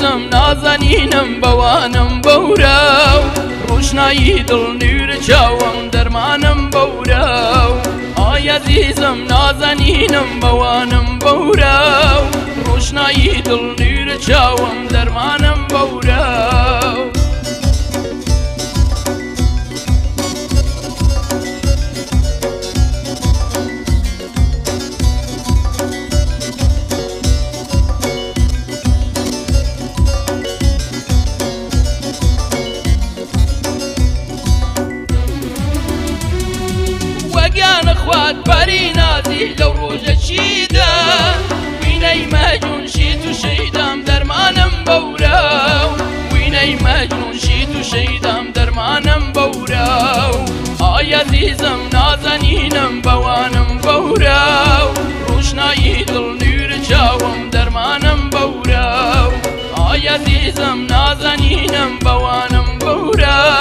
عزیزم نازنینم بوانم بەورە ڕۆشنایی دڵ نورە چاوم دەرمانم بەورە ئای عزیزم نازنینم بەوانم بەورە ڕۆشنایی دڵ نورە چاوم دەرمانم بەورە وەگیانە خوات پەری نازی لەو ڕۆژە چیدا وینەی مەجنون شیت و شەیدام دەرمانم بەورە وینەی مەجنون شیت و شەیدام دەرمانم بەورە ئای عەزیزم نازەنینم بەوانم بەورە ڕۆشنایی دڵ نورە چاوم دەرمانم بەورە ئای عەزیزم نازەنینم بەوانم بەورە